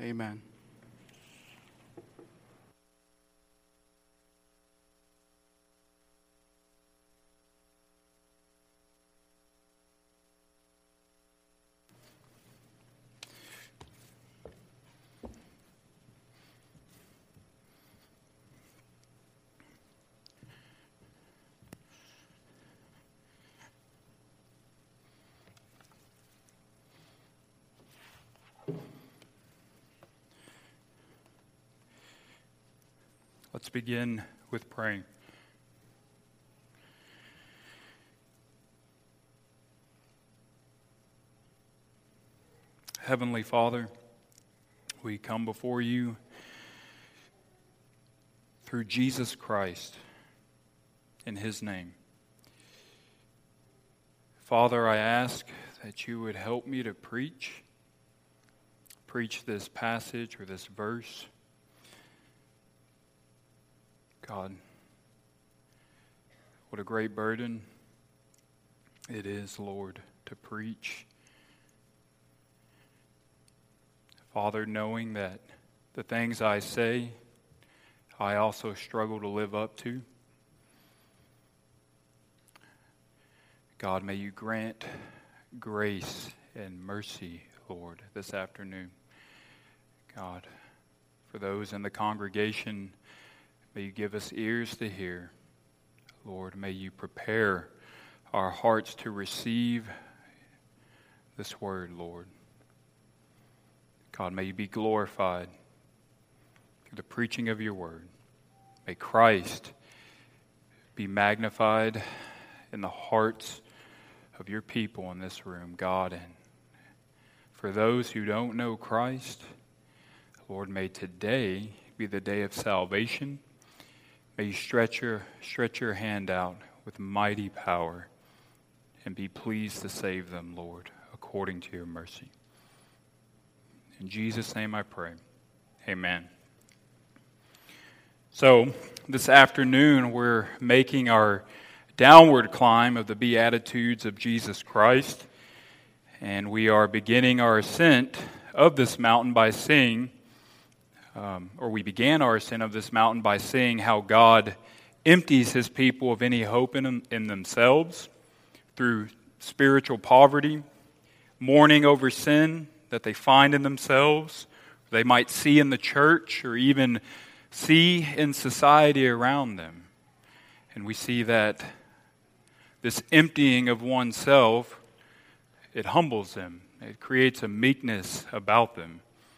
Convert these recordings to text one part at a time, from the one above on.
Amen. Let's begin with praying. Heavenly Father, we come before you through Jesus Christ in His name. Father, I ask that you would help me to preach this passage or this verse. God, what a great burden it is, Lord, to preach. Father, knowing that the things I say, I also struggle to live up to. God, may you grant grace and mercy, Lord, this afternoon. God, for those in the congregation, may you give us ears to hear. Lord, may you prepare our hearts to receive this word, Lord. God, may you be glorified through the preaching of your word. May Christ be magnified in the hearts of your people in this room, God. And for those who don't know Christ, Lord, may today be the day of salvation. May you stretch your hand out with mighty power and be pleased to save them, Lord, according to your mercy. In Jesus' name I pray. Amen. So, this afternoon we're making our downward climb of the Beatitudes of Jesus Christ, and we are beginning our ascent of this mountain by seeing we began our ascent of this mountain by seeing how God empties His people of any hope in themselves through spiritual poverty, mourning over sin that they find in themselves, they might see in the church, or even see in society around them. And we see that this emptying of oneself, it humbles them. It creates a meekness about them.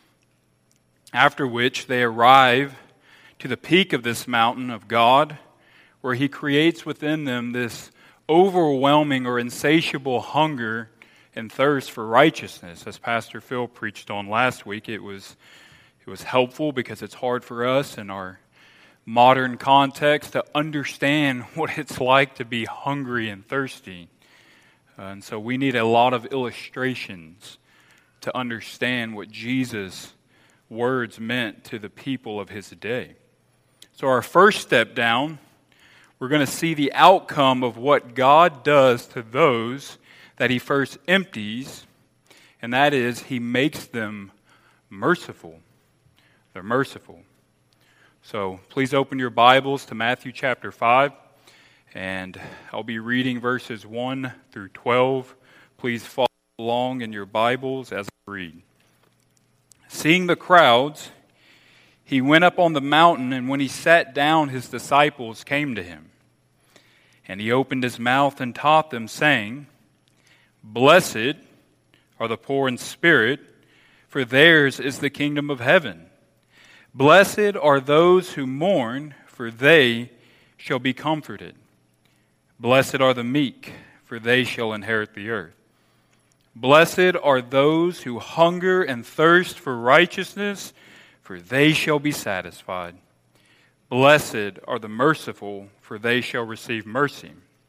After which they arrive to the peak of this mountain of God, where He creates within them this overwhelming or insatiable hunger and thirst for righteousness. As Pastor Phil preached on last week, it was helpful because it's hard for us in our modern context to understand what it's like to be hungry and thirsty. And so we need a lot of illustrations to understand what Jesus' words meant to the people of His day. So our first step down, we're going to see the outcome of what God does to those that He first empties, and that is He makes them merciful. They're merciful. So please open your Bibles to Matthew chapter 5, and I'll be reading verses 1 through 12. Please follow along in your Bibles as I read. Seeing the crowds, He went up on the mountain, and when He sat down, His disciples came to Him. And He opened His mouth and taught them, saying, Blessed are the poor in spirit, for theirs is the kingdom of heaven. Blessed are those who mourn, for they shall be comforted. Blessed are the meek, for they shall inherit the earth. Blessed are those who hunger and thirst for righteousness, for they shall be satisfied. Blessed are the merciful, for they shall receive mercy.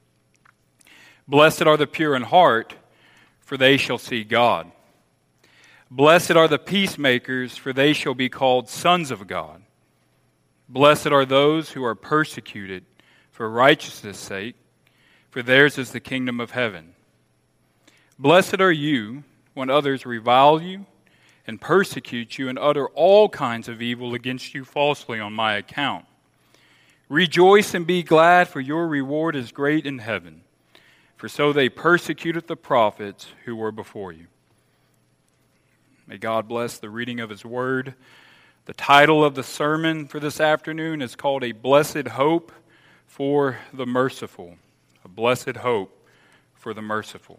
Blessed are the pure in heart, for they shall see God. Blessed are the peacemakers, for they shall be called sons of God. Blessed are those who are persecuted for righteousness' sake, for theirs is the kingdom of heaven. Blessed are you when others revile you and persecute you and utter all kinds of evil against you falsely on my account. Rejoice and be glad, for your reward is great in heaven. For so they persecuted the prophets who were before you." May God bless the reading of His Word. The title of the sermon for this afternoon is called "A Blessed Hope for the Merciful." A blessed hope for the merciful.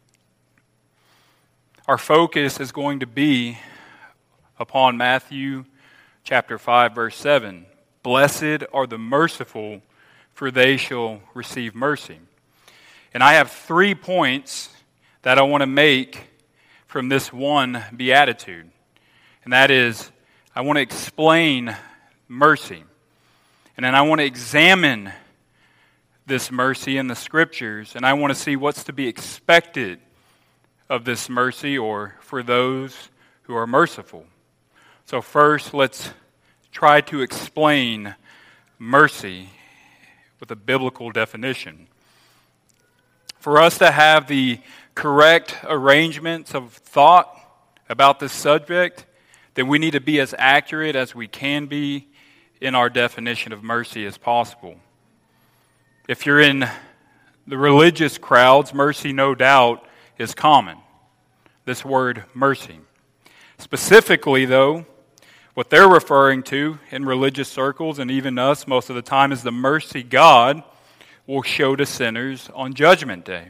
Our focus is going to be upon Matthew chapter 5, verse 7. "Blessed are the merciful, for they shall receive mercy." And I have 3 points that I want to make from this one beatitude. And that is, I want to explain mercy. And then I want to examine this mercy in the Scriptures. And I want to see what's to be expected of this mercy, or for those who are merciful. So first, let's try to explain mercy with a biblical definition. For us to have the correct arrangements of thought about this subject, then we need to be as accurate as we can be in our definition of mercy as possible. If you're in the religious crowds, mercy, no doubt, is common. This word mercy. Specifically, though, what they're referring to in religious circles, and even us most of the time, is the mercy God will show to sinners on Judgment Day.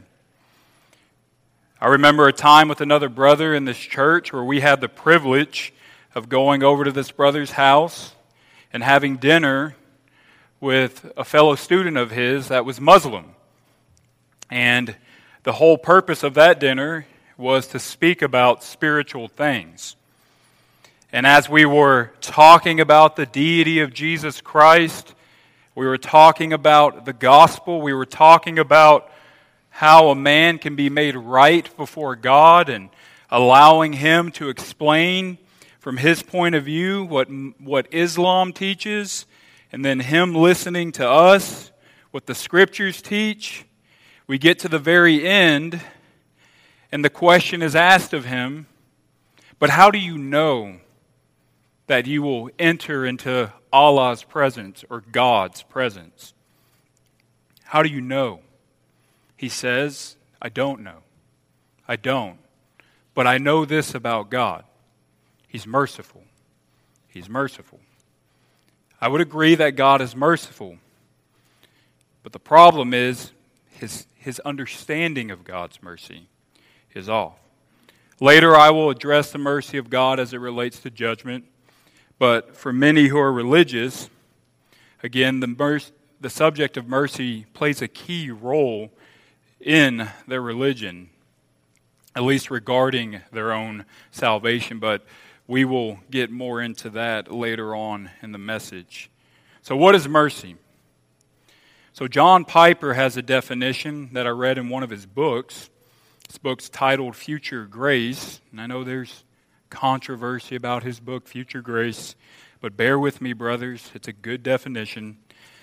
I remember a time with another brother in this church where we had the privilege of going over to this brother's house and having dinner with a fellow student of his that was Muslim. And the whole purpose of that dinner was to speak about spiritual things. And as we were talking about the deity of Jesus Christ, we were talking about the gospel, we were talking about how a man can be made right before God and allowing Him to explain from His point of view what Islam teaches, and then Him listening to us what the Scriptures teach. We get to the very end, and the question is asked of him, "But how do you know that you will enter into Allah's presence or God's presence? How do you know?" He says, "I don't know. I don't. But I know this about God. He's merciful. He's merciful." I would agree that God is merciful. But the problem is his understanding of God's mercy is off. Later I will address the mercy of God as it relates to judgment. But for many who are religious, again, the subject of mercy plays a key role in their religion, at least regarding their own salvation. But we will get more into that later on in the message. So what is mercy? So John Piper has a definition that I read in one of his books. This book's titled Future Grace, and I know there's controversy about his book, Future Grace, but bear with me, brothers. It's a good definition.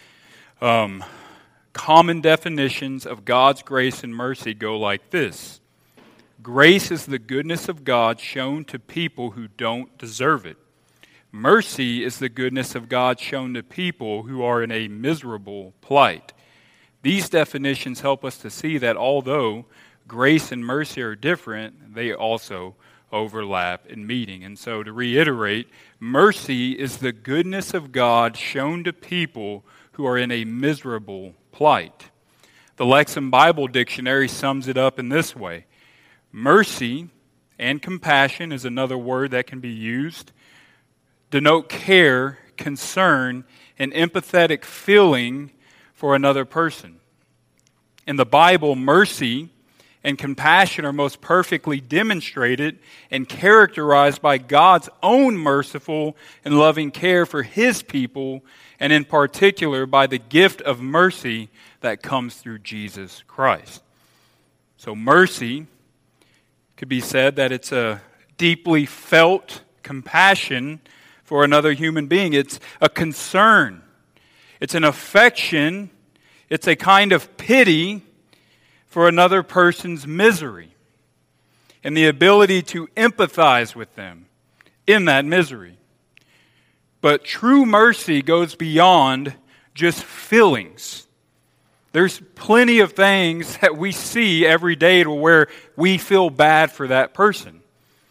Common definitions of God's grace and mercy go like this. Grace is the goodness of God shown to people who don't deserve it. Mercy is the goodness of God shown to people who are in a miserable plight. These definitions help us to see that although grace and mercy are different, they also overlap in meaning. And so to reiterate, mercy is the goodness of God shown to people who are in a miserable plight. The Lexham Bible Dictionary sums it up in this way. Mercy and compassion is another word that can be used, denote care, concern, and empathetic feeling for another person. In the Bible, mercy and compassion are most perfectly demonstrated and characterized by God's own merciful and loving care for His people, and in particular by the gift of mercy that comes through Jesus Christ. So mercy could be said that it's a deeply felt compassion for another human being. It's a concern. It's an affection. It's a kind of pity for another person's misery and the ability to empathize with them in that misery. But true mercy goes beyond just feelings. There's plenty of things that we see every day to where we feel bad for that person.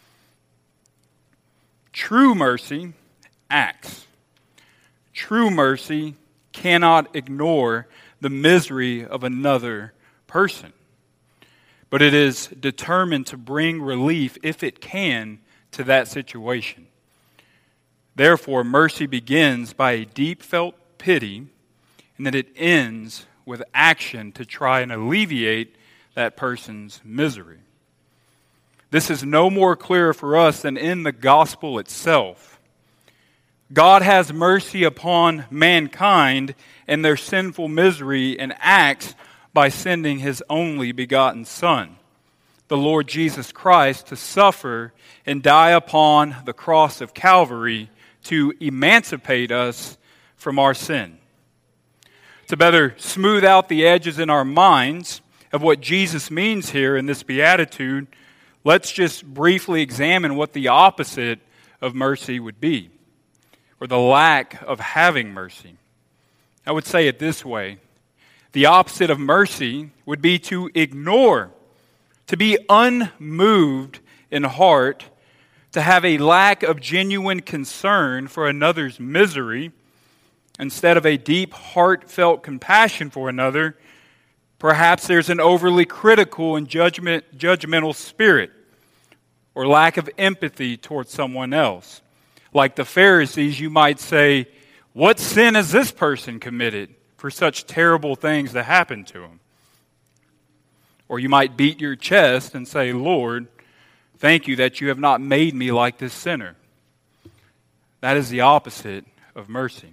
True mercy acts. True mercy cannot ignore the misery of another person, but it is determined to bring relief, if it can, to that situation. Therefore, mercy begins by a deep felt pity, and then it ends with action to try and alleviate that person's misery. This is no more clear for us than in the gospel itself. God has mercy upon mankind and their sinful misery and acts by sending His only begotten Son, the Lord Jesus Christ, to suffer and die upon the cross of Calvary to emancipate us from our sin. To better smooth out the edges in our minds of what Jesus means here in this beatitude, let's just briefly examine what the opposite of mercy would be, or the lack of having mercy. I would say it this way. The opposite of mercy would be to ignore, to be unmoved in heart, to have a lack of genuine concern for another's misery, instead of a deep, heartfelt compassion for another. Perhaps there's an overly critical and judgmental spirit, or lack of empathy towards someone else. Like the Pharisees, you might say, what sin has this person committed for such terrible things to happen to him? Or you might beat your chest and say, Lord, thank you that you have not made me like this sinner. That is the opposite of mercy.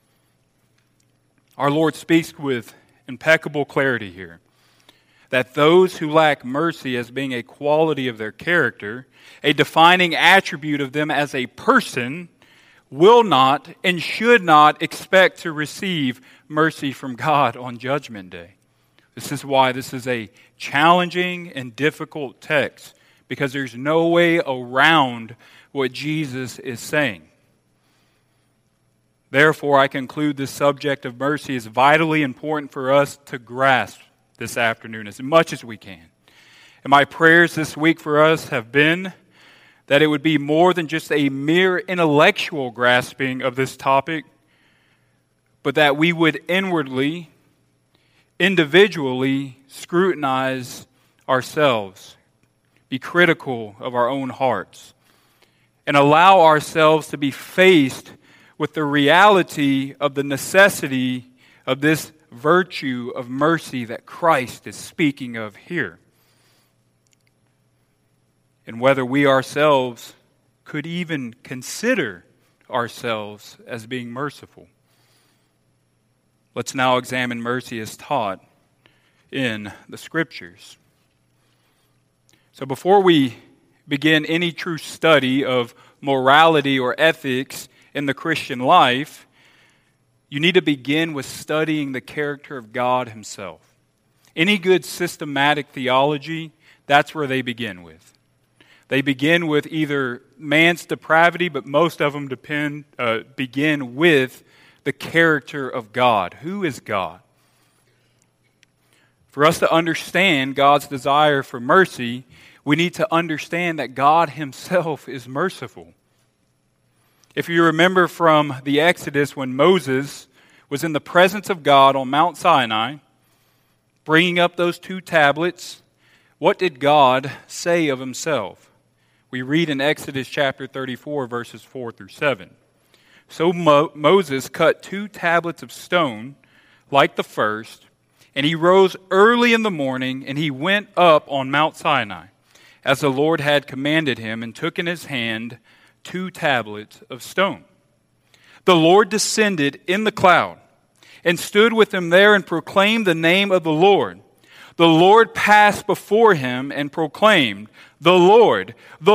Our Lord speaks with impeccable clarity here that those who lack mercy as being a quality of their character, a defining attribute of them as a person, will not and should not expect to receive mercy from God on Judgment Day. This is why this is a challenging and difficult text, because there's no way around what Jesus is saying. Therefore, I conclude this subject of mercy is vitally important for us to grasp this afternoon as much as we can. And my prayers this week for us have been that it would be more than just a mere intellectual grasping of this topic, but that we would inwardly, individually scrutinize ourselves, be critical of our own hearts, and allow ourselves to be faced with the reality of the necessity of this virtue of mercy that Christ is speaking of here. And whether we ourselves could even consider ourselves as being merciful. Let's now examine mercy as taught in the Scriptures. So before we begin any true study of morality or ethics in the Christian life, you need to begin with studying the character of God Himself. Any good systematic theology, that's where they begin with. They begin with either man's depravity, but most of them begin with the character of God. Who is God? For us to understand God's desire for mercy, we need to understand that God Himself is merciful. If you remember from the Exodus when Moses was in the presence of God on Mount Sinai, bringing up those 2 tablets, what did God say of Himself? We read in Exodus chapter 34, verses 4 through 7. So Moses cut 2 tablets of stone like the first, and he rose early in the morning, and he went up on Mount Sinai, as the Lord had commanded him, and took in his hand 2 tablets of stone. The Lord descended in the cloud and stood with him there and proclaimed the name of the Lord. The Lord passed before him and proclaimed, the Lord,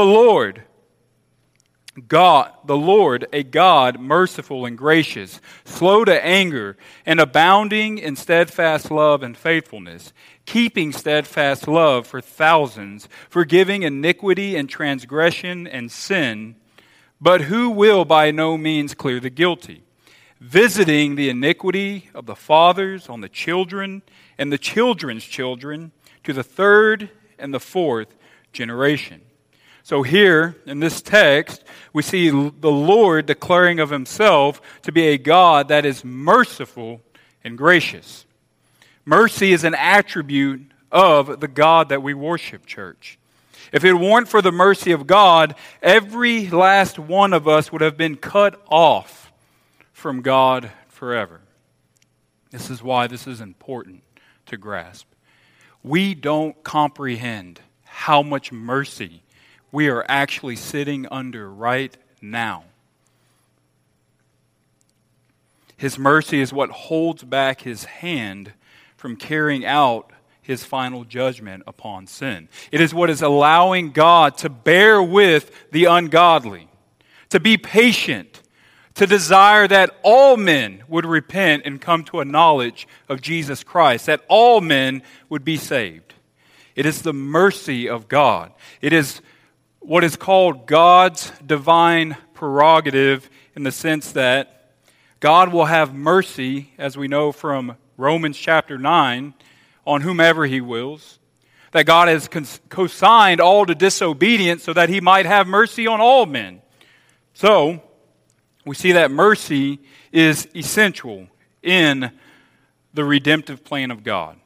God, the Lord, a God merciful and gracious, slow to anger, and abounding in steadfast love and faithfulness, keeping steadfast love for thousands, forgiving iniquity and transgression and sin, but who will by no means clear the guilty, visiting the iniquity of the fathers on the children and the children's children to the third and the fourth generation. So here, in this text, we see the Lord declaring of himself to be a God that is merciful and gracious. Mercy is an attribute of the God that we worship, church. If it weren't for the mercy of God, every last one of us would have been cut off from God forever. This is why this is important to grasp. We don't comprehend how much mercy we are actually sitting under right now. His mercy is what holds back his hand from carrying out his final judgment upon sin. It is what is allowing God to bear with the ungodly, to be patient, to desire that all men would repent and come to a knowledge of Jesus Christ, that all men would be saved. It is the mercy of God. It is what is called God's divine prerogative, in the sense that God will have mercy, as we know from Romans chapter 9, on whomever he wills. That God has consigned all to disobedience so that he might have mercy on all men. So, we see that mercy is essential in the redemptive plan of God.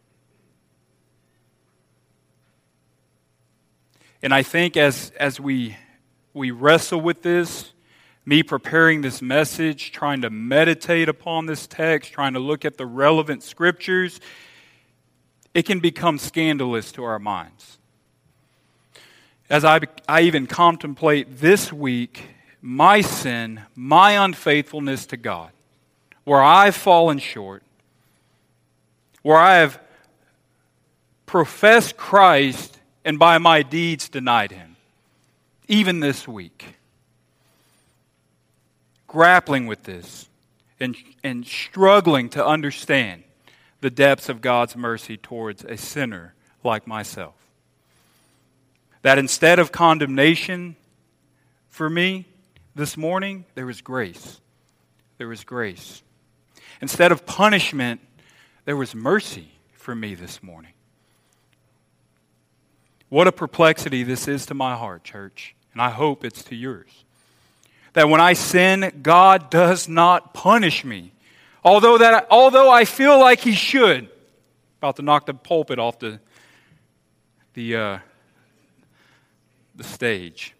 And I think as we wrestle with this, me preparing this message, trying to meditate upon this text, trying to look at the relevant scriptures, it can become scandalous to our minds. As I even contemplate this week my sin, my unfaithfulness to God, where I've fallen short, where I have professed Christ and by my deeds denied him, even this week. Grappling with this and struggling to understand the depths of God's mercy towards a sinner like myself. That instead of condemnation for me this morning, there was grace. There was grace. Instead of punishment, there was mercy for me this morning. What a perplexity this is to my heart, church, and I hope it's to yours. That when I sin, God does not punish me. Although I feel like he should. About to knock the pulpit off the stage.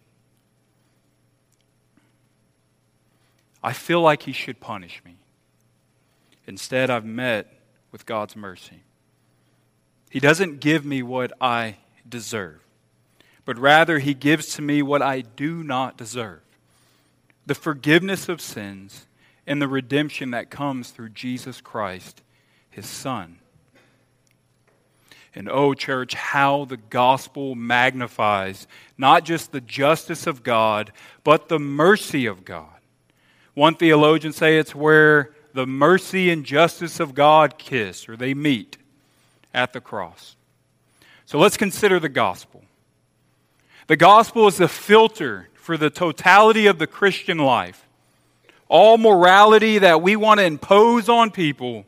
I feel like he should punish me. Instead, I've met with God's mercy. He doesn't give me what I deserve, but rather he gives to me what I do not deserve. The forgiveness of sins and the redemption that comes through Jesus Christ, his Son. And oh, church, how the gospel magnifies not just the justice of God, but the mercy of God. One theologian say it's where the mercy and justice of God kiss, or they meet at the cross. So let's consider the gospel. The gospel is the filter for the totality of the Christian life. All morality that we want to impose on people,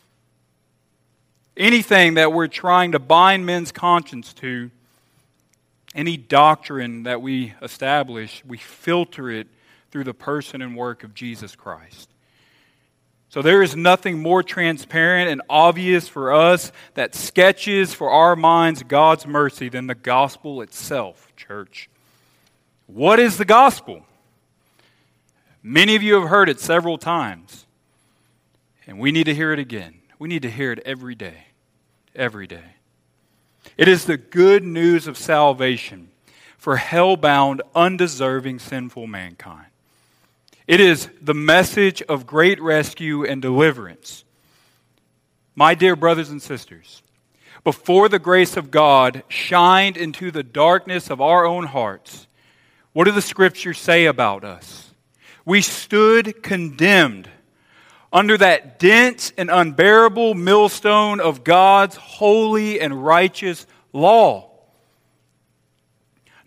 anything that we're trying to bind men's conscience to, any doctrine that we establish, we filter it through the person and work of Jesus Christ. So there is nothing more transparent and obvious for us that sketches for our minds God's mercy than the gospel itself, church. What is the gospel? Many of you have heard it several times, and we need to hear it again. We need to hear it every day. Every day. It is the good news of salvation for hell-bound, undeserving, sinful mankind. It is the message of great rescue and deliverance. My dear brothers and sisters, before the grace of God shined into the darkness of our own hearts, what do the Scriptures say about us? We stood condemned under that dense and unbearable millstone of God's holy and righteous law.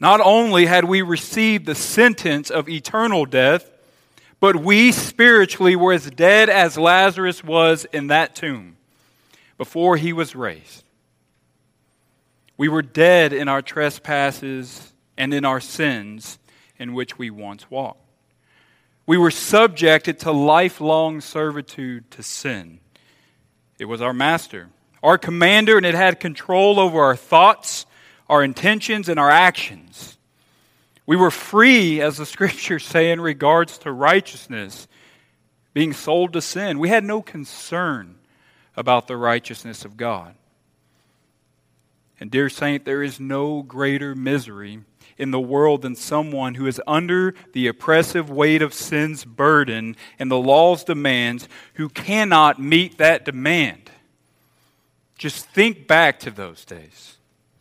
Not only had we received the sentence of eternal death, but we spiritually were as dead as Lazarus was in that tomb before he was raised. We were dead in our trespasses and in our sins in which we once walked. We were subjected to lifelong servitude to sin. It was our master, our commander, and it had control over our thoughts, our intentions, and our actions. We were free, as the Scriptures say, in regards to righteousness, being sold to sin. We had no concern about the righteousness of God. And dear saint, there is no greater misery in the world than someone who is under the oppressive weight of sin's burden and the law's demands, who cannot meet that demand. Just think back to those days.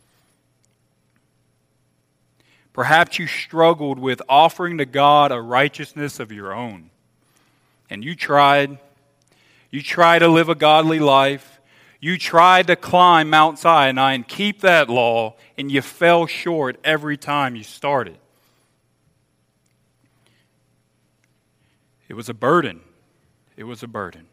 Perhaps you struggled with offering to God a righteousness of your own. And you tried. You tried to live a godly life. You tried to climb Mount Sinai and keep that law, and you fell short every time you started. It was a burden. It was a burden.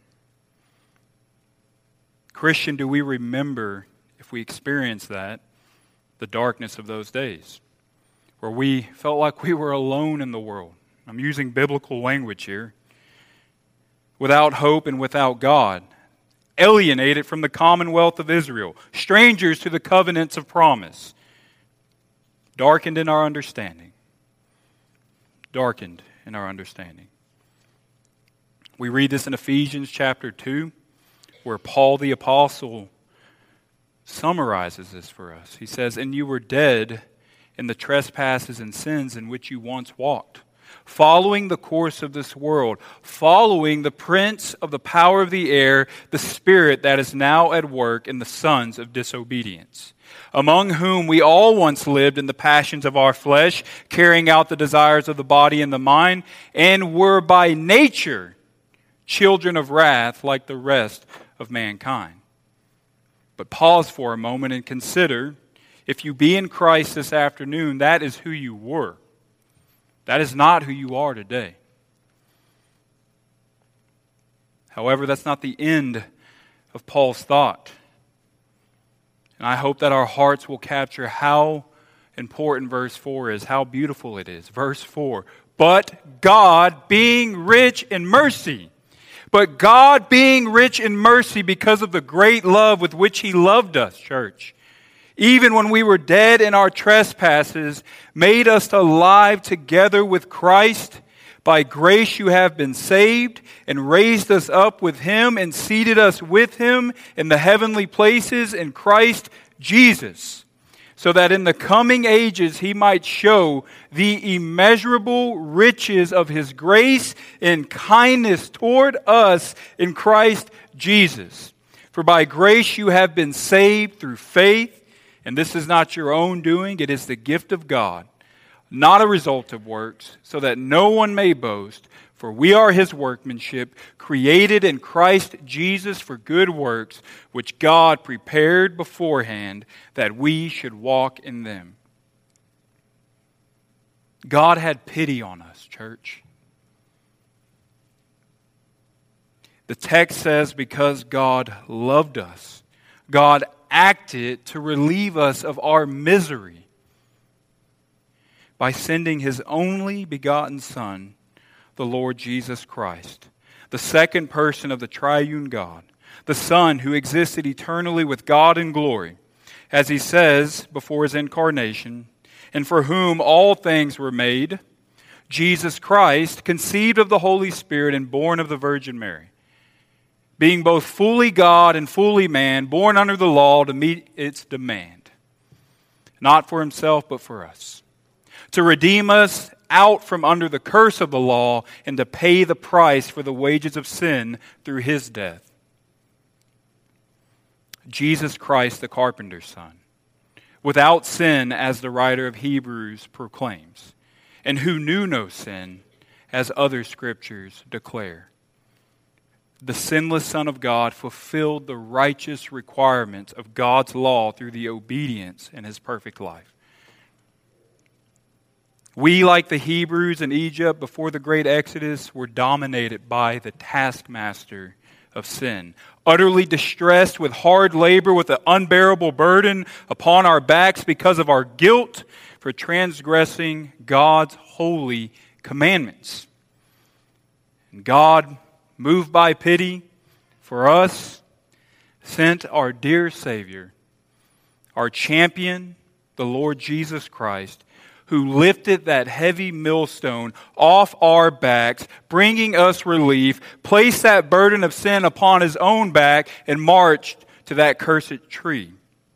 Christian, do we remember, if we experienced that, the darkness of those days, where we felt like we were alone in the world? I'm using biblical language here. Without hope and without God. Alienated from the commonwealth of Israel. Strangers to the covenants of promise. Darkened in our understanding. Darkened in our understanding. We read this in Ephesians chapter 2, where Paul the Apostle summarizes this for us. He says, "And you were dead in the trespasses and sins in which you once walked, following the course of this world, following the prince of the power of the air, the spirit that is now at work in the sons of disobedience, among whom we all once lived in the passions of our flesh, carrying out the desires of the body and the mind, and were by nature children of wrath like the rest of mankind." But pause for a moment and consider, if you be in Christ this afternoon, that is who you were. That is not who you are today. However, that's not the end of Paul's thought. And I hope that our hearts will capture how important verse 4 is, how beautiful it is. Verse 4, "But God being rich in mercy." But God being rich in mercy because of the great love with which He loved us, church, even when we were dead in our trespasses, made us alive together with Christ. By grace you have been saved, and raised us up with Him, and seated us with Him in the heavenly places in Christ Jesus, so that in the coming ages He might show the immeasurable riches of His grace and kindness toward us in Christ Jesus. For by grace you have been saved through faith, and this is not your own doing, it is the gift of God, not a result of works, so that no one may boast. For we are His workmanship, created in Christ Jesus for good works, which God prepared beforehand that we should walk in them. God had pity on us, church. The text says because God loved us, God acted to relieve us of our misery by sending His only begotten Son, the Lord Jesus Christ, the second person of the triune God, the Son who existed eternally with God in glory, as He says before His incarnation, and for whom all things were made, Jesus Christ, conceived of the Holy Spirit and born of the Virgin Mary, being both fully God and fully man, born under the law to meet its demand, not for Himself but for us, to redeem us out from under the curse of the law and to pay the price for the wages of sin through His death. Jesus Christ, the carpenter's Son, without sin, as the writer of Hebrews proclaims, and who knew no sin, as other scriptures declare. The sinless Son of God fulfilled the righteous requirements of God's law through the obedience in His perfect life. We, like the Hebrews in Egypt before the great Exodus, were dominated by the taskmaster of sin, utterly distressed with hard labor, with an unbearable burden upon our backs because of our guilt for transgressing God's holy commandments. And God, moved by pity for us, sent our dear Savior, our champion, the Lord Jesus Christ, who lifted that heavy millstone off our backs, bringing us relief, placed that burden of sin upon his own back, and marched to that cursed tree.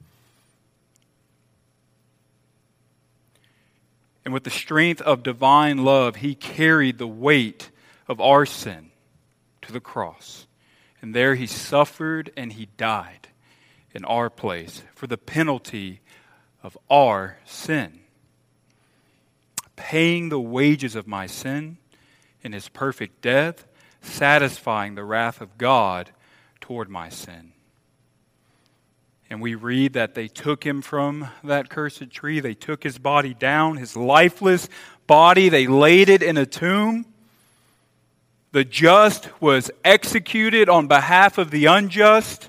And with the strength of divine love, he carried the weight of our sin to the cross. And there he suffered and he died in our place for the penalty of our sin, paying the wages of my sin in his perfect death, satisfying the wrath of God toward my sin. And we read that they took him from that cursed tree. They took his body down, his lifeless body. They laid it in a tomb. The just was executed on behalf of the unjust.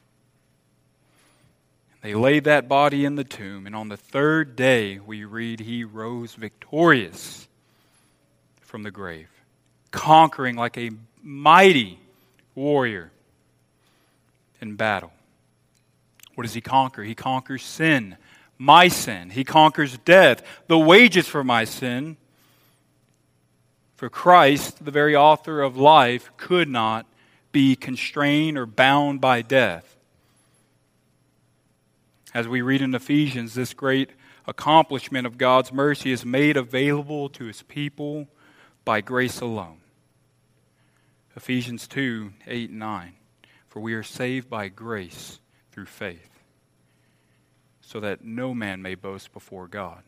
They laid that body in the tomb, and on the third day, we read, he rose victorious from the grave, conquering like a mighty warrior in battle. What does he conquer? He conquers sin, my sin. He conquers death, the wages for my sin. For Christ, the very author of life, could not be constrained or bound by death. As we read in Ephesians, this great accomplishment of God's mercy is made available to his people by grace alone. Ephesians 2, 8 and 9. For we are saved by grace through faith, so that no man may boast before God.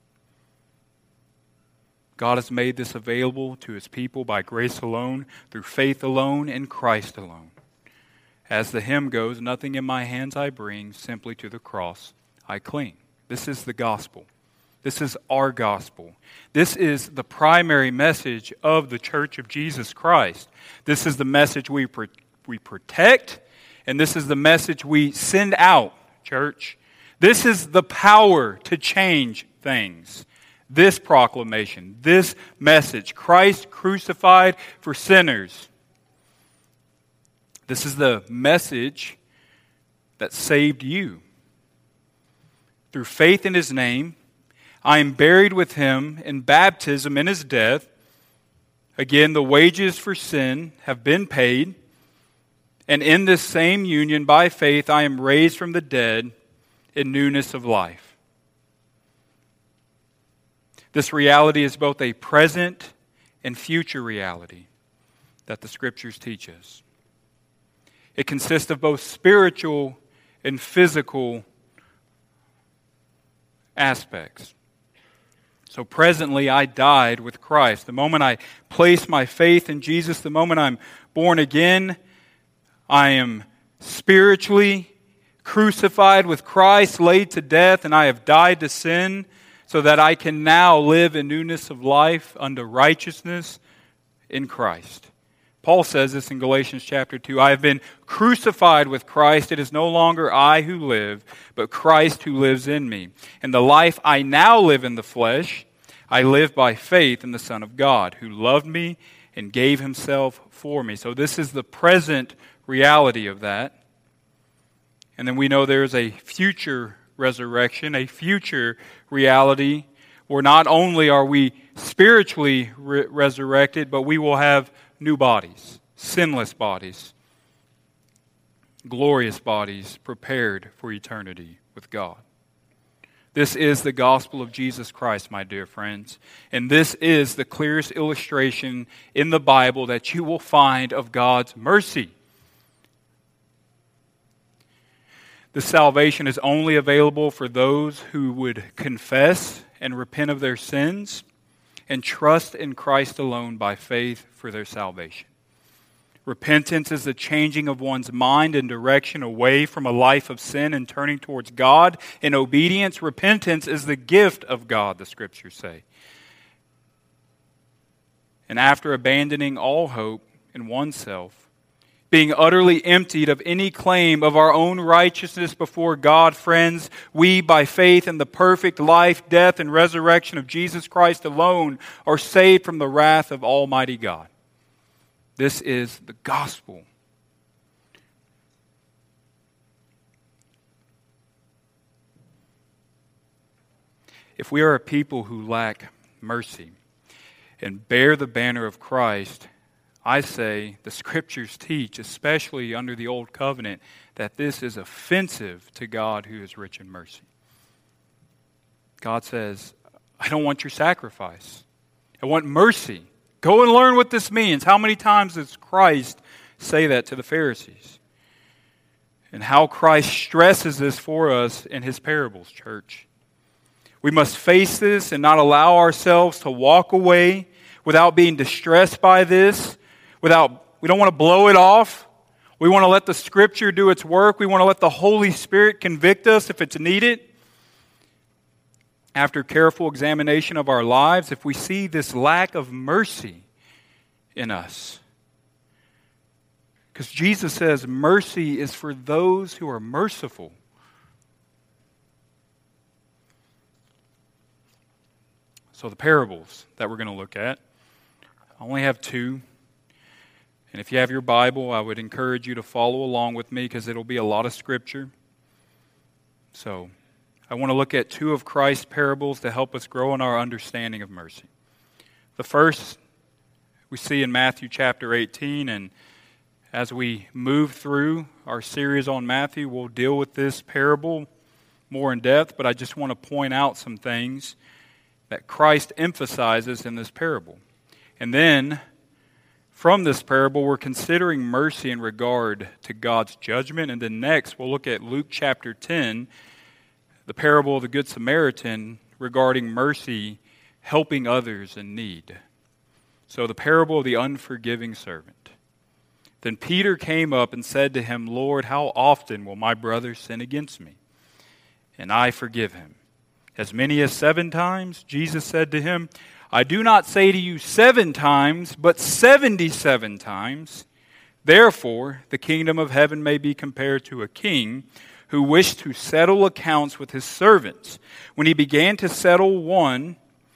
God has made this available to his people by grace alone, through faith alone, in Christ alone. As the hymn goes, nothing in my hands I bring, simply to the cross I cling. This is the gospel. This is our gospel. This is the primary message of the Church of Jesus Christ. This is the message we protect, and this is the message we send out, church. This is the power to change things. This proclamation, this message, Christ crucified for sinners. This is the message that saved you. Through faith in his name, I am buried with him in baptism in his death. Again, the wages for sin have been paid. And in this same union, by faith, I am raised from the dead in newness of life. This reality is both a present and future reality that the Scriptures teach us. It consists of both spiritual and physical aspects. So presently, I died with Christ. The moment I place my faith in Jesus, the moment I'm born again, I am spiritually crucified with Christ, laid to death, and I have died to sin, so that I can now live in newness of life unto righteousness in Christ. Paul says this in Galatians chapter 2. I have been crucified with Christ. It is no longer I who live, but Christ who lives in me. And the life I now live in the flesh, I live by faith in the Son of God, who loved me and gave himself for me. So this is the present reality of that. And then we know there's a future resurrection, a future reality where not only are we spiritually resurrected, but we will have new bodies, sinless bodies, glorious bodies prepared for eternity with God. This is the gospel of Jesus Christ, my dear friends, and this is the clearest illustration in the Bible that you will find of God's mercy. This salvation is only available for those who would confess and repent of their sins and trust in Christ alone by faith for their salvation. Repentance is the changing of one's mind and direction away from a life of sin and turning towards God in obedience. Repentance is the gift of God, the Scriptures say. and after abandoning all hope in oneself, being utterly emptied of any claim of our own righteousness before God, friends, we, by faith in the perfect life, death, and resurrection of Jesus Christ alone, are saved from the wrath of Almighty God. This is the gospel. If we are a people who lack mercy and bear the banner of Christ, I say the Scriptures teach, especially under the Old Covenant, that this is offensive to God who is rich in mercy. God says, I don't want your sacrifice. I want mercy. Go and learn what this means. How many times does Christ say that to the Pharisees? And how Christ stresses this for us in his parables, church. We must face this and not allow ourselves to walk away without being distressed by this. We don't want to blow it off. We want to let the Scripture do its work. We want to let the Holy Spirit convict us if it's needed. After careful examination of our lives, if we see this lack of mercy in us, because Jesus says mercy is for those who are merciful. So the parables that we're going to look at, I only have two. And if you have your Bible, I would encourage you to follow along with me because it'll be a lot of Scripture. So I want to look at two of Christ's parables to help us grow in our understanding of mercy. The first we see in Matthew chapter 18, and as we move through our series on Matthew, we'll deal with this parable more in depth, but I just want to point out some things that Christ emphasizes in this parable. And then, from this parable, we're considering mercy in regard to God's judgment. And then next, we'll look at Luke chapter 10, the parable of the Good Samaritan regarding mercy, helping others in need. So the parable of the unforgiving servant. Then Peter came up and said to him, Lord, how often will my brother sin against me, and I forgive him? As many as 7 times? Jesus said to him, I do not say to you 7 times, but 77 times. Therefore, the kingdom of heaven may be compared to a king who wished to settle accounts with his servants. When he began to settle, one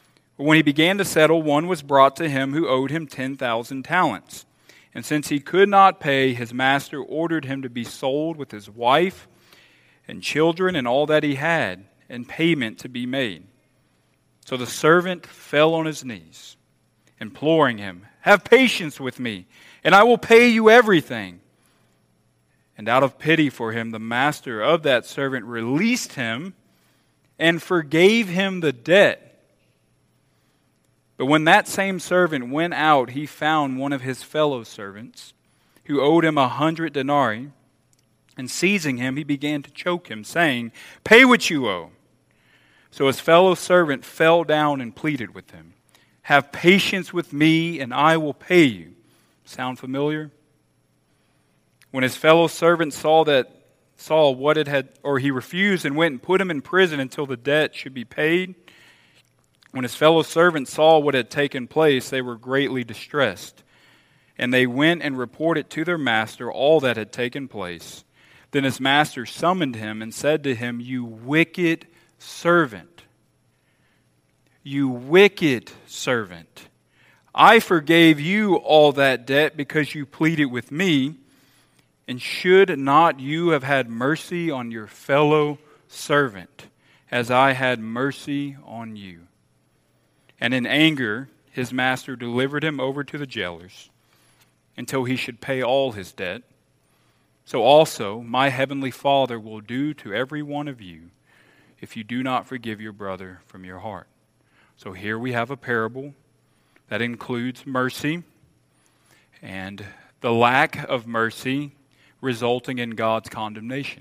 was brought to him who owed him 10,000 talents. And since he could not pay, his master ordered him to be sold with his wife and children and all that he had, and payment to be made. So the servant fell on his knees, imploring him, have patience with me, and I will pay you everything. And out of pity for him, the master of that servant released him and forgave him the debt. But when that same servant went out, he found one of his fellow servants who owed him 100 denarii, and seizing him, he began to choke him, saying, pay what you owe. So his fellow servant fell down and pleaded with him, have patience with me, and I will pay you. Sound familiar? When his fellow servant saw what it had, or he refused and went and put him in prison until the debt should be paid. When his fellow servants saw what had taken place, they were greatly distressed. And they went and reported to their master all that had taken place. Then his master summoned him and said to him, you wicked servant. You wicked servant. I forgave you all that debt because you pleaded with me. And should not you have had mercy on your fellow servant, as I had mercy on you? And in anger, his master delivered him over to the jailers until he should pay all his debt. So also my heavenly Father will do to every one of you if you do not forgive your brother from your heart. So here we have a parable that includes mercy and the lack of mercy resulting in God's condemnation.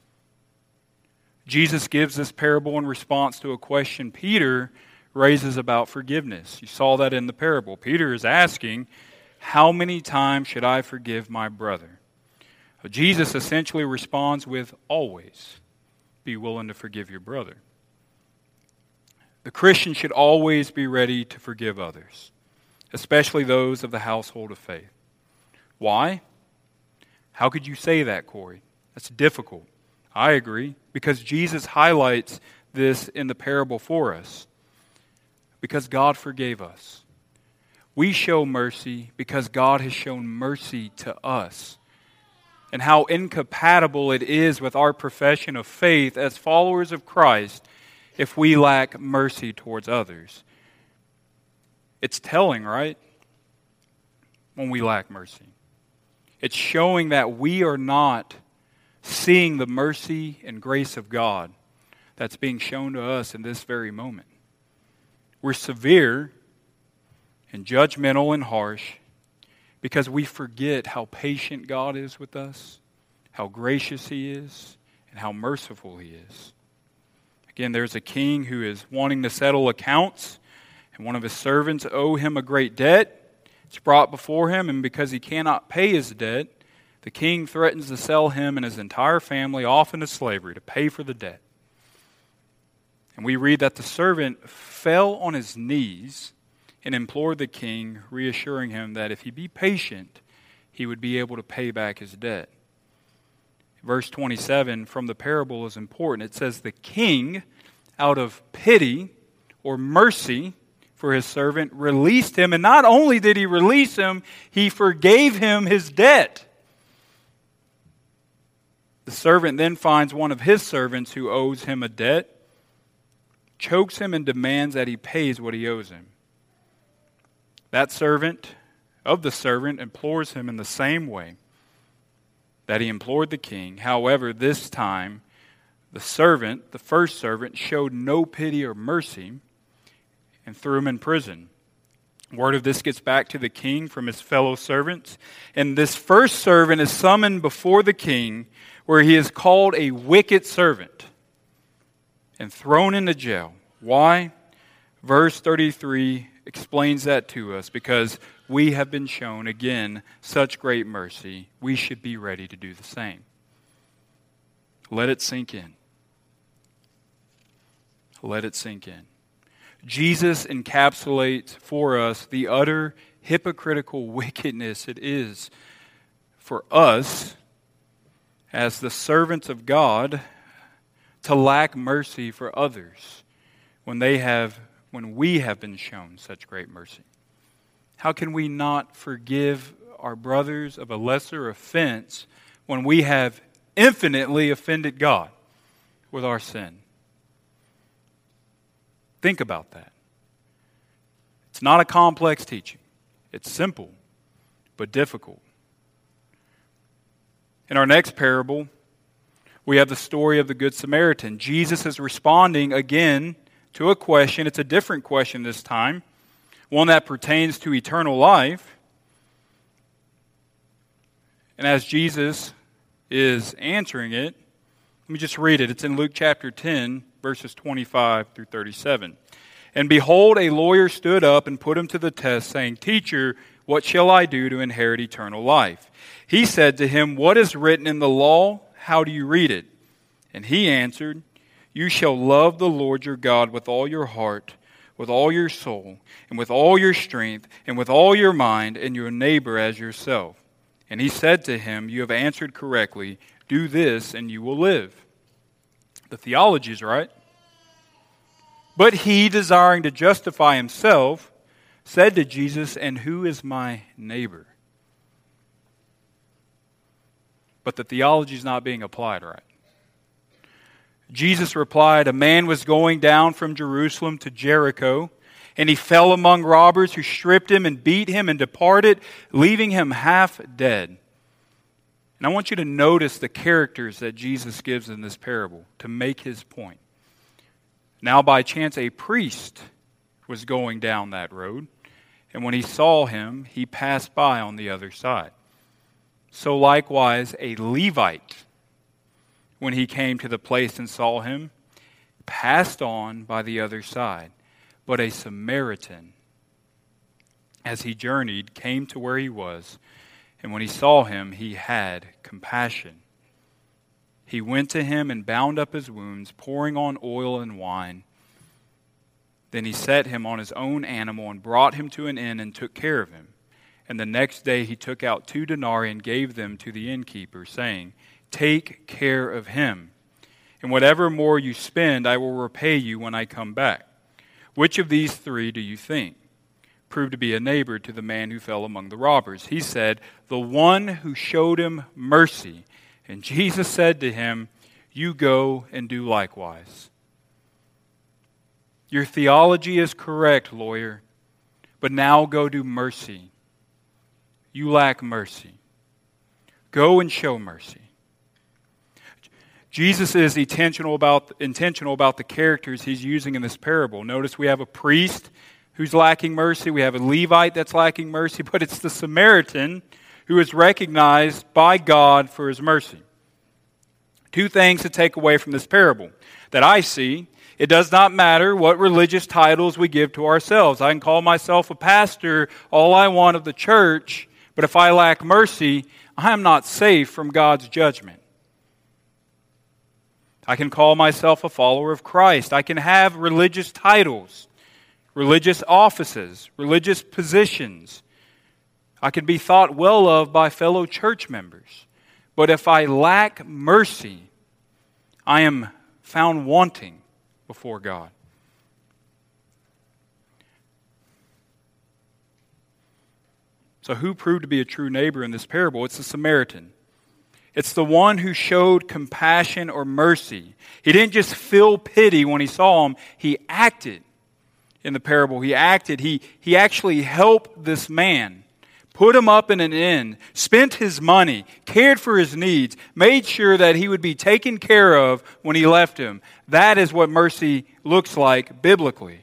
Jesus gives this parable in response to a question Peter raises about forgiveness. You saw that in the parable. Peter is asking, how many times should I forgive my brother? Jesus essentially responds with, always be willing to forgive your brother. The Christian should always be ready to forgive others. especially those of the household of faith. Why? How could you say that, Corey? That's difficult. I agree, because Jesus highlights this in the parable for us. Because God forgave us. We show mercy because God has shown mercy to us. And how incompatible it is with our profession of faith as followers of Christ if we lack mercy towards others. It's telling, right? When we lack mercy. It's showing that we are not seeing the mercy and grace of God that's being shown to us in this very moment. We're severe and judgmental and harsh because we forget how patient God is with us, how gracious He is, and how merciful He is. Again, there's a king who is wanting to settle accounts, and one of his servants owe him a great debt. It's brought before him, and because he cannot pay his debt, the king threatens to sell him and his entire family off into slavery to pay for the debt. And we read that the servant fell on his knees and implored the king, reassuring him that if he be patient, he would be able to pay back his debt. Verse 27 from the parable is important. It says, the king, out of pity or mercy for his servant, released him. And not only did he release him, he forgave him his debt. The servant then finds one of his servants who owes him a debt, chokes him and demands that he pays what he owes him. That servant of the servant implores him in the same way that he implored the king. However, this time, the first servant, showed no pity or mercy and threw him in prison. Word of this gets back to the king from his fellow servants. And this first servant is summoned before the king, where he is called a wicked servant and thrown into jail. Why? Verse 33 explains that to us, because we have been shown, again, such great mercy. We should be ready to do the same. Let it sink in. Let it sink in. Jesus encapsulates for us the utter hypocritical wickedness it is for us as the servants of God to lack mercy for others when we have been shown such great mercy. How can we not forgive our brothers of a lesser offense when we have infinitely offended God with our sin? Think about that. It's not a complex teaching. It's simple, but difficult. In our next parable, we have the story of the Good Samaritan. Jesus is responding again to a question. It's a different question this time, one that pertains to eternal life. And as Jesus is answering it, let me just read it. It's in Luke chapter 10, verses 25 through 37. And behold, a lawyer stood up and put him to the test, saying, Teacher, what shall I do to inherit eternal life? He said to him, What is written in the law? How do you read it? And he answered, You shall love the Lord your God with all your heart, with all your soul, and with all your strength, and with all your mind, and your neighbor as yourself. And he said to him, You have answered correctly. Do this, and you will live. The theology is right. But he, desiring to justify himself, said to Jesus, And who is my neighbor? But the theology is not being applied right. Jesus replied, A man was going down from Jerusalem to Jericho, and he fell among robbers who stripped him and beat him and departed, leaving him half dead. And I want you to notice the characters that Jesus gives in this parable to make his point. Now by chance a priest was going down that road, and when he saw him, he passed by on the other side. So likewise a Levite, when he came to the place and saw him, passed on by the other side. But a Samaritan, as he journeyed, came to where he was, and when he saw him, he had compassion. He went to him and bound up his wounds, pouring on oil and wine. Then he set him on his own animal and brought him to an inn and took care of him. And the next day he took out 2 denarii and gave them to the innkeeper, saying, Take care of him, and whatever more you spend I will repay you when I come back. Which of these 3 do you think proved to be a neighbor to the man who fell among the robbers? He said, The one who showed him mercy. And Jesus said to him, You go and do likewise. Your theology is correct, lawyer, but now go do mercy. You lack mercy. Go and show mercy. Jesus is intentional about the characters he's using in this parable. Notice we have a priest who's lacking mercy. We have a Levite that's lacking mercy, but it's the Samaritan who is recognized by God for his mercy. 2 things to take away from this parable that I see. It does not matter what religious titles we give to ourselves. I can call myself a pastor all I want of the church, but if I lack mercy, I am not safe from God's judgment. I can call myself a follower of Christ. I can have religious titles, religious offices, religious positions. I can be thought well of by fellow church members. But if I lack mercy, I am found wanting before God. So who proved to be a true neighbor in this parable? It's the Samaritan. It's the one who showed compassion or mercy. He didn't just feel pity when he saw him. He acted in the parable. He acted. He actually helped this man. Put him up in an inn, spent his money, cared for his needs, made sure that he would be taken care of when he left him. That is what mercy looks like biblically.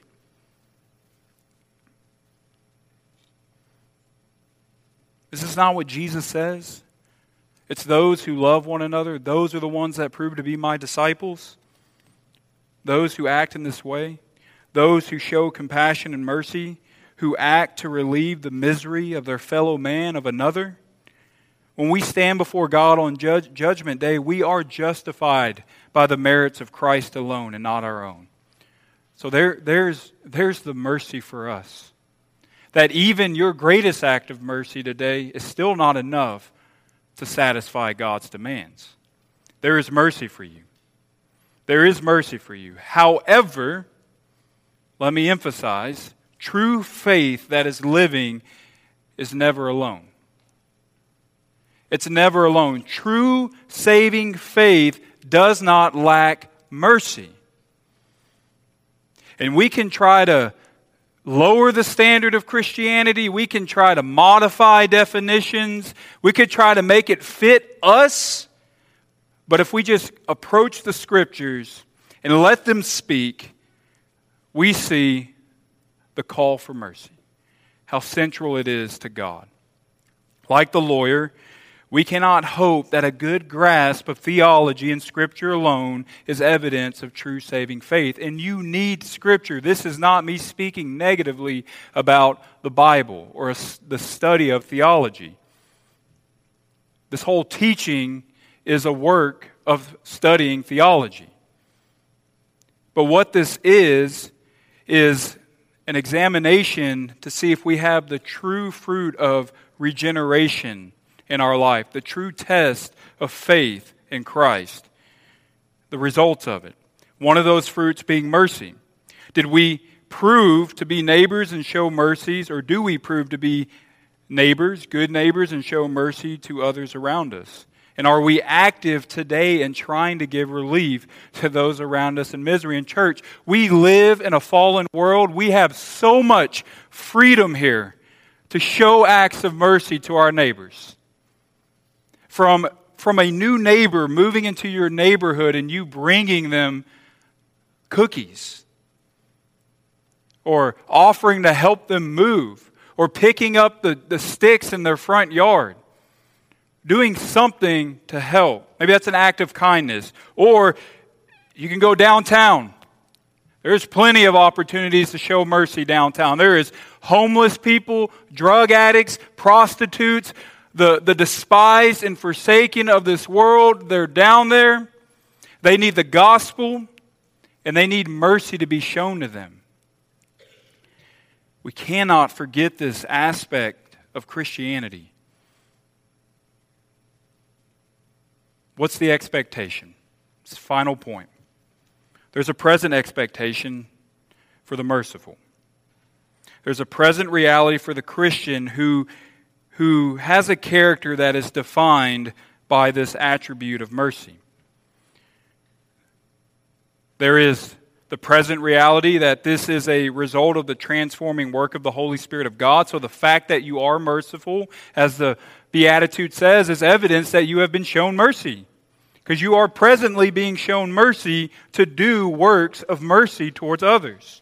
This is not what Jesus says. It's those who love one another. Those are the ones that prove to be my disciples. Those who act in this way. Those who show compassion and mercy. Who act to relieve the misery of their fellow man, of another. When we stand before God on Judgment Day, we are justified by the merits of Christ alone and not our own. So there's the mercy for us. That even your greatest act of mercy today is still not enough to satisfy God's demands. There is mercy for you. There is mercy for you. However, let me emphasize, true faith that is living is never alone. It's never alone. True saving faith does not lack mercy. And we can try to lower the standard of Christianity. We can try to modify definitions. We could try to make it fit us. But if we just approach the Scriptures and let them speak, we see the call for mercy, how central it is to God. Like the lawyer, we cannot hope that a good grasp of theology and Scripture alone is evidence of true saving faith. And you need Scripture. This is not me speaking negatively about the Bible or the study of theology. This whole teaching is a work of studying theology. But what this is an examination to see if we have the true fruit of regeneration in our life, the true test of faith in Christ, the results of it. One of those fruits being mercy. Did we prove to be neighbors and show mercies, or do we prove to be neighbors, good neighbors, and show mercy to others around us? And are we active today in trying to give relief to those around us in misery? In church, we live in a fallen world. We have so much freedom here to show acts of mercy to our neighbors. From a new neighbor moving into your neighborhood and you bringing them cookies, or offering to help them move, or picking up the sticks in their front yard. Doing something to help. Maybe that's an act of kindness. Or you can go downtown. There's plenty of opportunities to show mercy downtown. There is homeless people, drug addicts, prostitutes, the despised and forsaken of this world. They're down there. They need the gospel, and they need mercy to be shown to them. We cannot forget this aspect of Christianity. What's the expectation? It's the final point. There's a present expectation for the merciful. There's a present reality for the Christian who has a character that is defined by this attribute of mercy. There is the present reality that this is a result of the transforming work of the Holy Spirit of God. So the fact that you are merciful, as the Beatitude says, is evidence that you have been shown mercy. Because you are presently being shown mercy to do works of mercy towards others.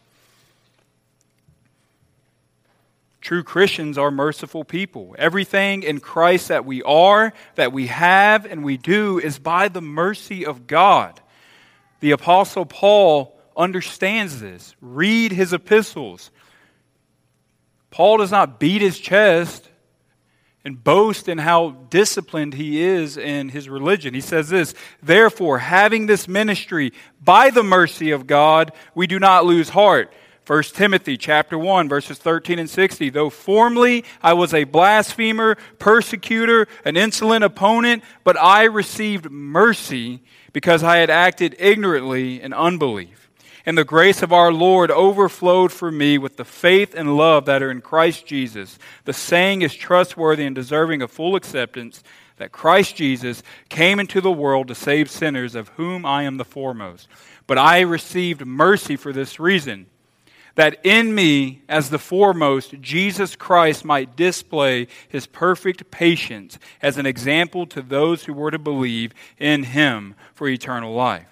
True Christians are merciful people. Everything in Christ that we are, that we have, and we do is by the mercy of God. The Apostle Paul understands this. Read his epistles. Paul does not beat his chest and boast in how disciplined he is in his religion. He says this, "Therefore, having this ministry by the mercy of God, we do not lose heart." 1 Timothy chapter 1, verses 13 and 60. "Though formerly I was a blasphemer, persecutor, an insolent opponent, but I received mercy because I had acted ignorantly in unbelief. And the grace of our Lord overflowed for me with the faith and love that are in Christ Jesus. The saying is trustworthy and deserving of full acceptance, that Christ Jesus came into the world to save sinners, of whom I am the foremost. But I received mercy for this reason, that in me, as the foremost, Jesus Christ might display his perfect patience as an example to those who were to believe in him for eternal life."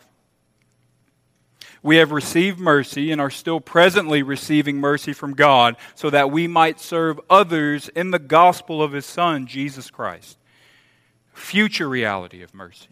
We have received mercy and are still presently receiving mercy from God so that we might serve others in the gospel of his Son, Jesus Christ. Future reality of mercy.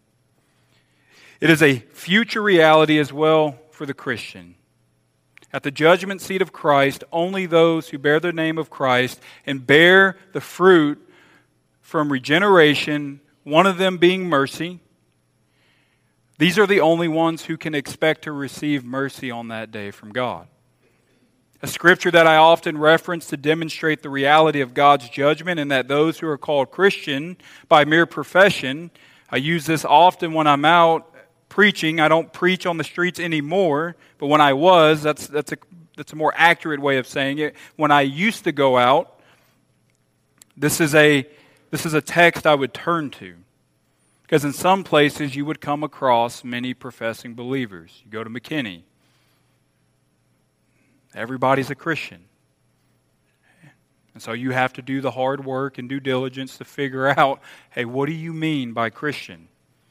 It is a future reality as well for the Christian. At the judgment seat of Christ, only those who bear the name of Christ and bear the fruit from regeneration, one of them being mercy, these are the only ones who can expect to receive mercy on that day from God. A scripture that I often reference to demonstrate the reality of God's judgment, and that those who are called Christian by mere profession, I use this often when I'm out preaching. I don't preach on the streets anymore, but when I was, that's a more accurate way of saying it. When I used to go out, this is a text I would turn to. Because in some places you would come across many professing believers. You go to McKinney. Everybody's a Christian. And so you have to do the hard work and due diligence to figure out, hey, what do you mean by Christian?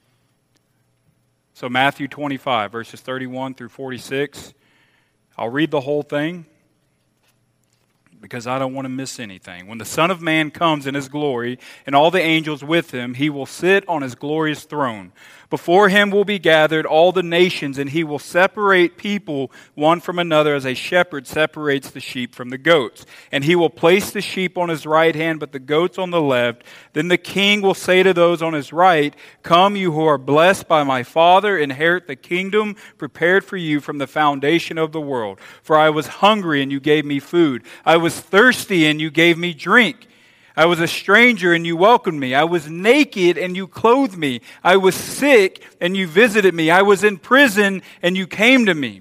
So Matthew 25, verses 31 through 46. I'll read the whole thing because I don't want to miss anything. "When the Son of Man comes in his glory and all the angels with him, he will sit on his glorious throne. Before him will be gathered all the nations, and he will separate people one from another as a shepherd separates the sheep from the goats. And he will place the sheep on his right hand, but the goats on the left. Then the king will say to those on his right, 'Come, you who are blessed by my Father, inherit the kingdom prepared for you from the foundation of the world. For I was hungry, and you gave me food. I was thirsty, and you gave me drink. I was a stranger, and you welcomed me. I was naked, and you clothed me. I was sick, and you visited me. I was in prison, and you came to me.'"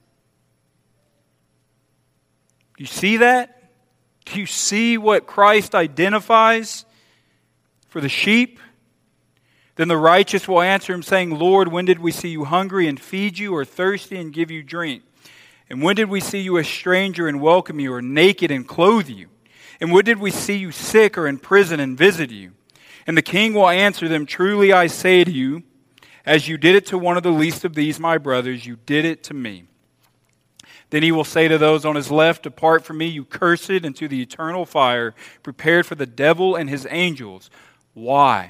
Do you see that? Do you see what Christ identifies for the sheep? "Then the righteous will answer him, saying, 'Lord, when did we see you hungry and feed you, or thirsty and give you drink? And when did we see you a stranger and welcome you, or naked and clothe you? And when did we see you sick or in prison and visit you?' And the king will answer them, 'Truly I say to you, as you did it to one of the least of these my brothers, you did it to me.' Then he will say to those on his left, 'Depart from me, you cursed, into the eternal fire, prepared for the devil and his angels.'" Why?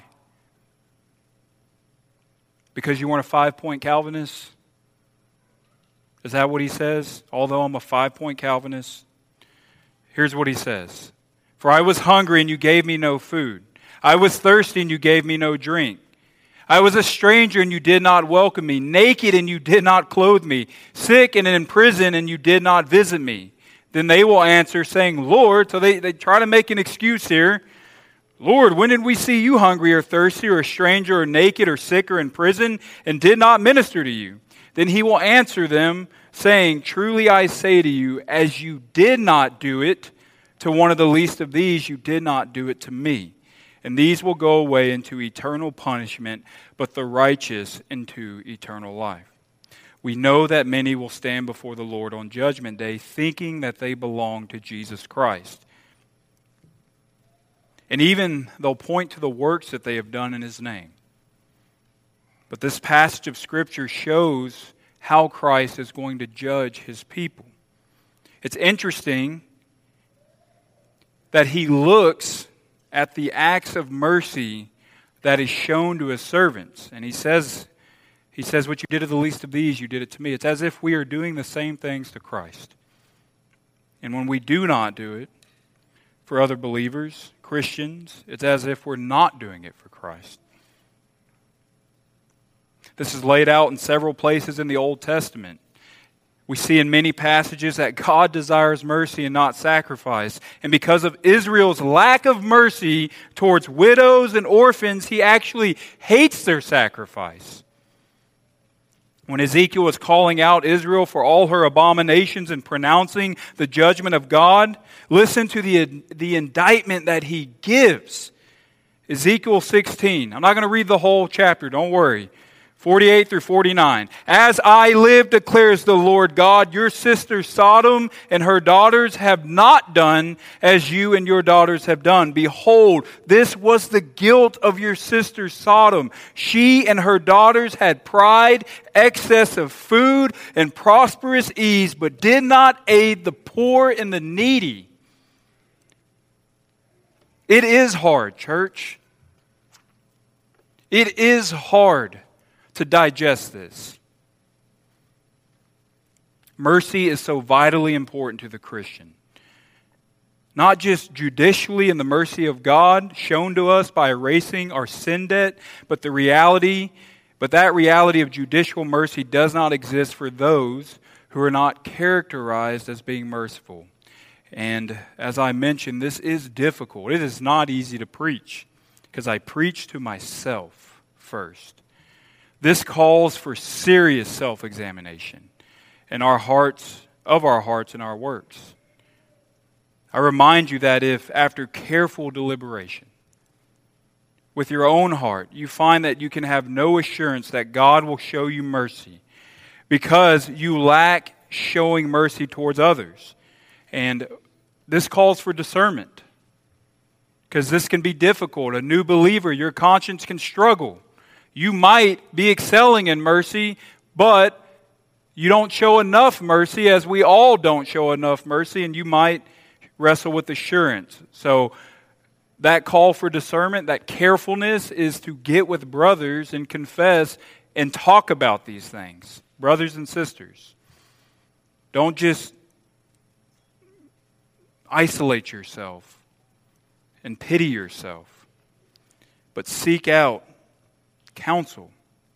Because you weren't a 5-point Calvinist? Is that what he says? Although I'm a 5-point Calvinist? Here's what he says. "For I was hungry, and you gave me no food. I was thirsty, and you gave me no drink. I was a stranger, and you did not welcome me. Naked, and you did not clothe me. Sick and in prison, and you did not visit me. Then they will answer, saying, Lord, so they try to make an excuse here. Lord, when did we see you hungry or thirsty or a stranger or naked or sick or in prison and did not minister to you? Then he will answer them, saying, Truly I say to you, as you did not do it to one of the least of these, you did not do it to me. And these will go away into eternal punishment, but the righteous into eternal life. We know that many will stand before the Lord on Judgment Day thinking that they belong to Jesus Christ. And even they'll point to the works that they have done in His name. But this passage of Scripture shows how Christ is going to judge His people. It's interesting that He looks at the acts of mercy that is shown to His servants. And He says, what you did to the least of these, you did it to me. It's as if we are doing the same things to Christ. And when we do not do it for other believers, Christians, it's as if we're not doing it for Christ. This is laid out in several places in the Old Testament. We see in many passages that God desires mercy and not sacrifice. And because of Israel's lack of mercy towards widows and orphans, He actually hates their sacrifice. When Ezekiel is calling out Israel for all her abominations and pronouncing the judgment of God, listen to the indictment that he gives. Ezekiel 16. I'm not going to read the whole chapter, don't worry. 48 through 49. As I live, declares the Lord God, your sister Sodom and her daughters have not done as you and your daughters have done. Behold, this was the guilt of your sister Sodom. She and her daughters had pride, excess of food, and prosperous ease, but did not aid the poor and the needy. It is hard, church. It is hard to digest this. Mercy is so vitally important to the Christian. Not just judicially in the mercy of God shown to us by erasing our sin debt, but that reality of judicial mercy does not exist for those who are not characterized as being merciful. And as I mentioned, this is difficult. It is not easy to preach because I preach to myself first. This calls for serious self-examination in our hearts and our works. I remind you that if, after careful deliberation, with your own heart, you find that you can have no assurance that God will show you mercy because you lack showing mercy towards others. And this calls for discernment because this can be difficult. A new believer, your conscience can struggle. You might be excelling in mercy, but you don't show enough mercy, as we all don't show enough mercy, and you might wrestle with assurance. So that call for discernment, that carefulness, is to get with brothers and confess and talk about these things. Brothers and sisters, don't just isolate yourself and pity yourself, but seek out counsel.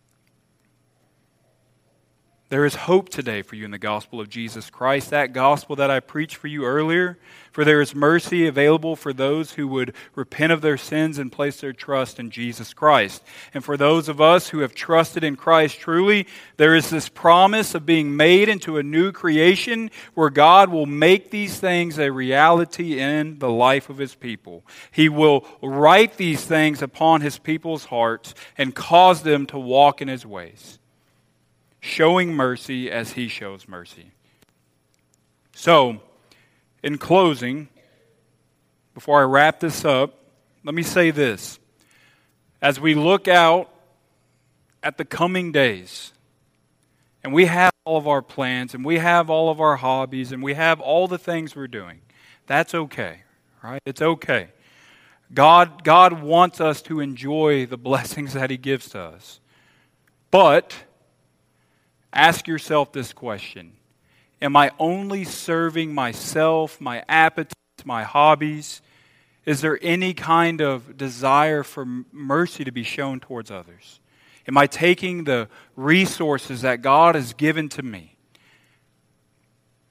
There is hope today for you in the gospel of Jesus Christ, that gospel that I preached for you earlier. For there is mercy available for those who would repent of their sins and place their trust in Jesus Christ. And for those of us who have trusted in Christ truly, there is this promise of being made into a new creation where God will make these things a reality in the life of His people. He will write these things upon His people's hearts and cause them to walk in His ways, showing mercy as He shows mercy. So, in closing, before I wrap this up, let me say this. As we look out at the coming days, and we have all of our plans, and we have all of our hobbies, and we have all the things we're doing, that's okay, right? It's okay. God wants us to enjoy the blessings that He gives to us. But ask yourself this question. Am I only serving myself, my appetites, my hobbies? Is there any kind of desire for mercy to be shown towards others? Am I taking the resources that God has given to me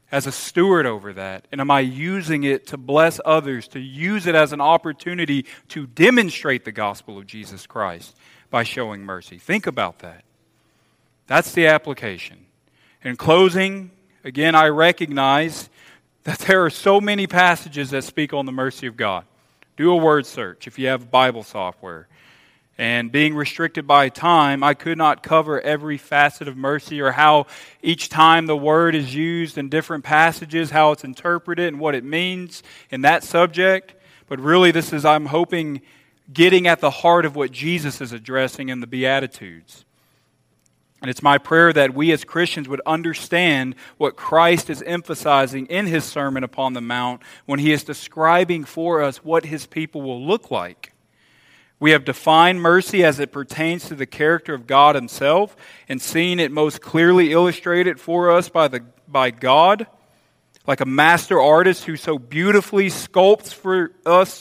as a steward over that? And am I using it to bless others, to use it as an opportunity to demonstrate the gospel of Jesus Christ by showing mercy? Think about that. That's the application. In closing, again, I recognize that there are so many passages that speak on the mercy of God. Do a word search if you have Bible software. And being restricted by time, I could not cover every facet of mercy or how each time the word is used in different passages, how it's interpreted and what it means in that subject. But really this is, I'm hoping, getting at the heart of what Jesus is addressing in the Beatitudes. And it's my prayer that we as Christians would understand what Christ is emphasizing in His Sermon upon the Mount when He is describing for us what His people will look like. We have defined mercy as it pertains to the character of God Himself and seen it most clearly illustrated for us by God, like a master artist who so beautifully sculpts for us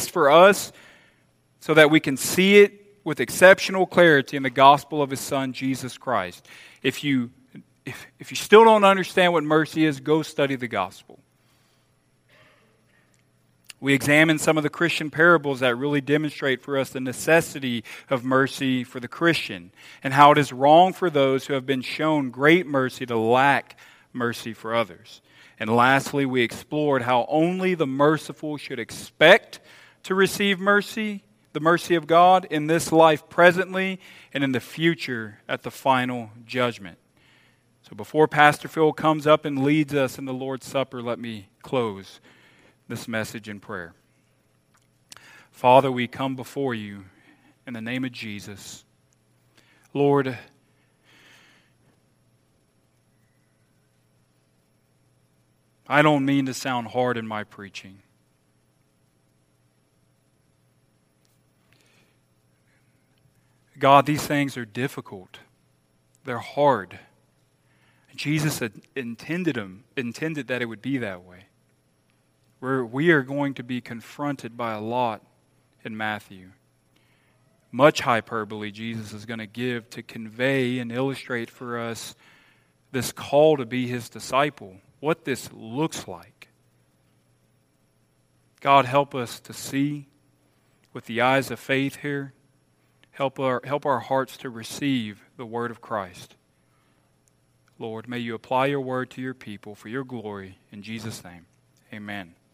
so that we can see it with exceptional clarity in the gospel of His Son, Jesus Christ. If you still don't understand what mercy is, go study the gospel. We examine some of the Christian parables that really demonstrate for us the necessity of mercy for the Christian and how it is wrong for those who have been shown great mercy to lack mercy for others. And lastly, we explored how only the merciful should expect to receive mercy, the mercy of God, in this life presently and in the future at the final judgment. So before Pastor Phil comes up and leads us in the Lord's Supper, let me close this message in prayer. Father, we come before you in the name of Jesus. Lord, I don't mean to sound hard in my preaching. God, these things are difficult. They're hard. Jesus had intended that it would be that way. We are going to be confronted by a lot in Matthew. Much hyperbole Jesus is going to give to convey and illustrate for us this call to be His disciple, what this looks like. God, help us to see with the eyes of faith here. Help our hearts to receive the word of Christ. Lord, may you apply your word to your people for your glory. In Jesus' name, amen.